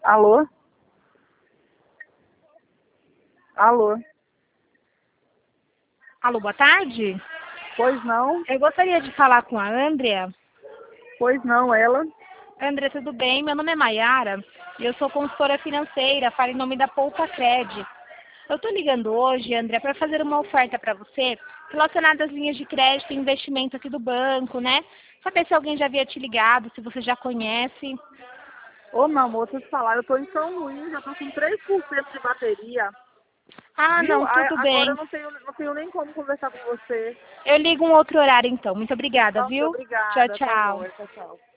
Alô? Alô? Alô, boa tarde. Pois não? Eu gostaria de falar com a Andrea. Pois não, ela? Andrea, tudo bem? Meu nome é Maiara e eu sou consultora financeira, falo em nome da Poupa Cred. Eu estou ligando hoje, Andrea, para fazer uma oferta para você relacionada às linhas de crédito e investimento aqui do banco, né? Saber se alguém já havia te ligado, se você já conhece. Ô, meu amor, deixa eu te falar, eu tô em São Luís, já tô com 3% de bateria. Ah, Viu? não, tudo Agora eu bem. não tenho nem como conversar com você. Eu ligo um outro horário então. Muito obrigada, Nossa, viu? Tchau, obrigada. Tá tchau. bom, tchau, tchau.